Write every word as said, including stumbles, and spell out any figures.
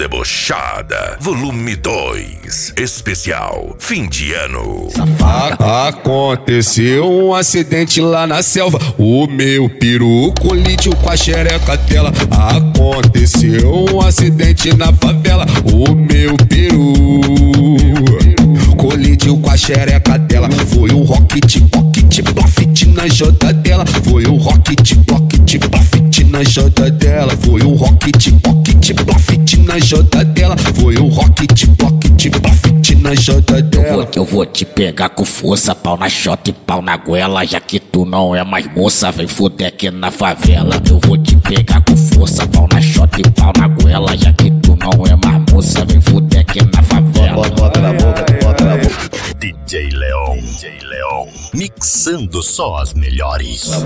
Debochada, volume dois, especial fim de ano. Aconteceu um acidente lá na selva, o meu peru colidiu com a xereca dela. Aconteceu um acidente na favela, o meu peru colidiu com a xereca dela. Foi o rocket, pocket, profit na janta dela. Foi o rocket, pocket, profit na janta dela. Foi o rocket, pocket, profit na janta dela. Foi o rocket, pocket, profit na janta dela. Eu vou, eu vou te pegar com força, pau na chota e pau na goela. Já que tu não é mais moça, vem fuder aqui na favela. Eu vou te pegar com força, pau na chota e pau na goela. Já que tu não é mais moça, vem fuder aqui na favela. Bota na boca, bota na boca. D J Leon, D J Leon, mixando só as melhores.